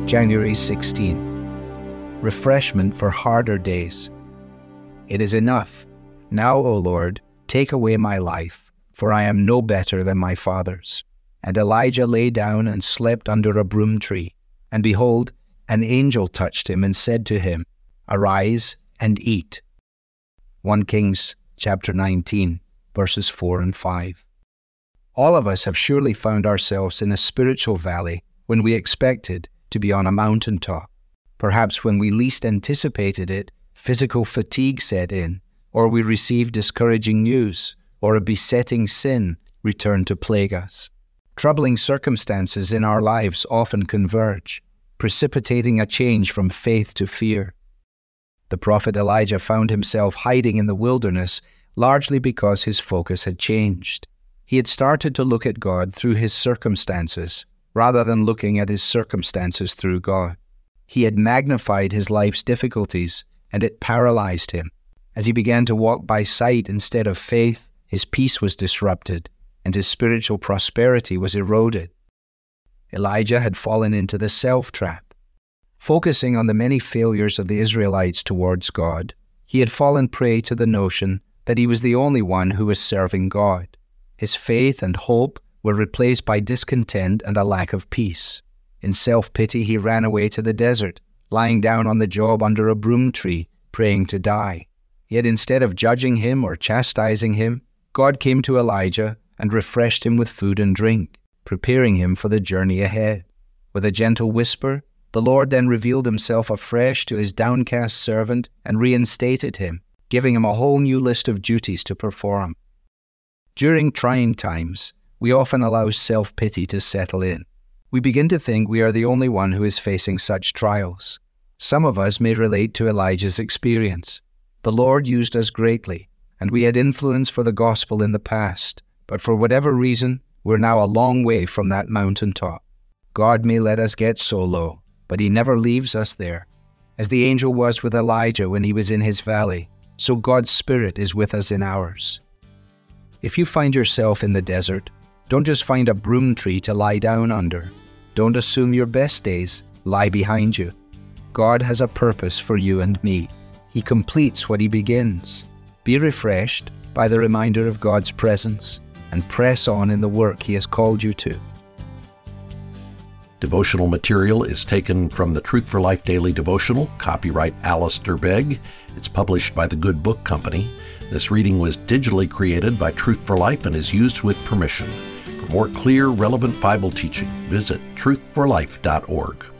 January 16. Refreshment for harder days. It is enough. Now, O Lord, take away my life, for I am no better than my fathers. And Elijah lay down and slept under a broom tree. And behold, an angel touched him and said to him, Arise and eat. 1 Kings chapter 19, verses 4 and 5. All of us have surely found ourselves in a spiritual valley when we expected to be on a mountaintop. Perhaps when we least anticipated it, physical fatigue set in, or we received discouraging news, or a besetting sin returned to plague us. Troubling circumstances in our lives often converge, precipitating a change from faith to fear. The prophet Elijah found himself hiding in the wilderness largely because his focus had changed. He had started to look at God through his circumstances, rather than looking at his circumstances through God. He had magnified his life's difficulties, and it paralyzed him. As he began to walk by sight instead of faith, his peace was disrupted, and his spiritual prosperity was eroded. Elijah had fallen into the self-trap. Focusing on the many failures of the Israelites towards God, he had fallen prey to the notion that he was the only one who was serving God. His faith and hope were replaced by discontent and a lack of peace. In self-pity, he ran away to the desert, lying down on the job under a broom tree, praying to die. Yet instead of judging him or chastising him, God came to Elijah and refreshed him with food and drink, preparing him for the journey ahead. With a gentle whisper, the Lord then revealed himself afresh to his downcast servant and reinstated him, giving him a whole new list of duties to perform. During trying times, we often allow self-pity to settle in. We begin to think we are the only one who is facing such trials. Some of us may relate to Elijah's experience. The Lord used us greatly, and we had influence for the gospel in the past, but for whatever reason, we're now a long way from that mountaintop. God may let us get so low, but he never leaves us there. As the angel was with Elijah when he was in his valley, so God's Spirit is with us in ours. If you find yourself in the desert, don't just find a broom tree to lie down under. Don't assume your best days lie behind you. God has a purpose for you and me. He completes what he begins. Be refreshed by the reminder of God's presence and press on in the work he has called you to. Devotional material is taken from the Truth for Life Daily Devotional, copyright Alistair Begg. It's published by the Good Book Company. This reading was digitally created by Truth for Life and is used with permission. For more clear, relevant Bible teaching, visit truthforlife.org.